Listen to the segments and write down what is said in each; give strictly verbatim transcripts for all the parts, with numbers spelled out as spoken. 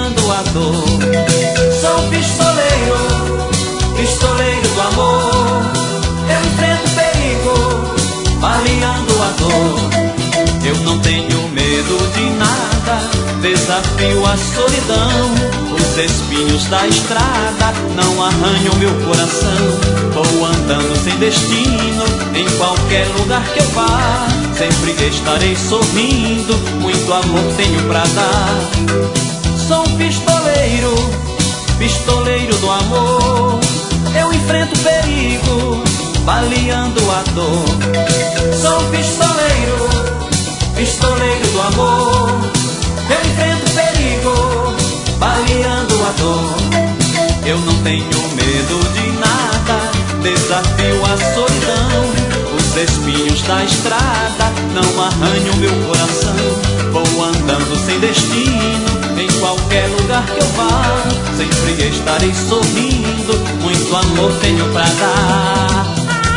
baleando a dor. Sou pistoleiro, pistoleiro do amor. Eu enfrento perigo, baleando a dor. Eu não tenho medo de nada, desafio a solidão. Os espinhos da estrada não arranham meu coração. Vou andando sem destino, em qualquer lugar que eu vá. Sempre estarei sorrindo, muito amor tenho pra dar. Sou um pistoleiro, pistoleiro do amor. Eu enfrento perigo, baleando a dor. Sou um pistoleiro, pistoleiro do amor. Eu enfrento perigo, baleando a dor. Eu não tenho medo de nada, desafio a solidão. Os espinhos da estrada não arranham meu coração. Vou andando sem destino, em qualquer lugar que eu vá. Sempre estarei sorrindo, muito amor tenho pra dar.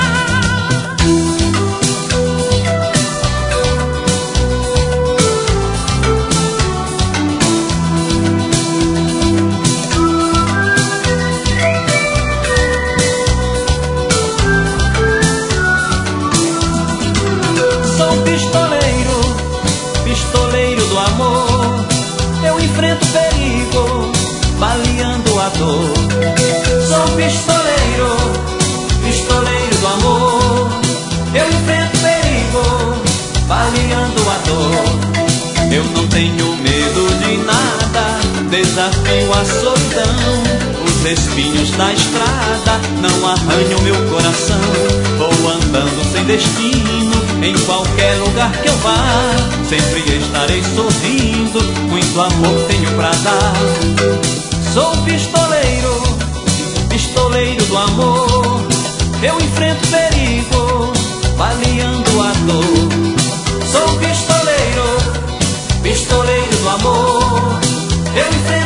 Pistoleiro do amor, eu enfrento perigo, baleando a dor. Sou pistoleiro, pistoleiro do amor. Eu enfrento perigo, baleando a dor. Eu não tenho medo de nada, desafio a solidão. Os espinhos da estrada não arranham meu coração. Vou andando sem destino, em qualquer lugar que eu vá. Sempre estarei sorrindo, muito amor tenho pra dar. Sou pistoleiro, pistoleiro do amor. Eu enfrento perigo, baleando a dor. Sou pistoleiro, pistoleiro do amor. Eu enfrento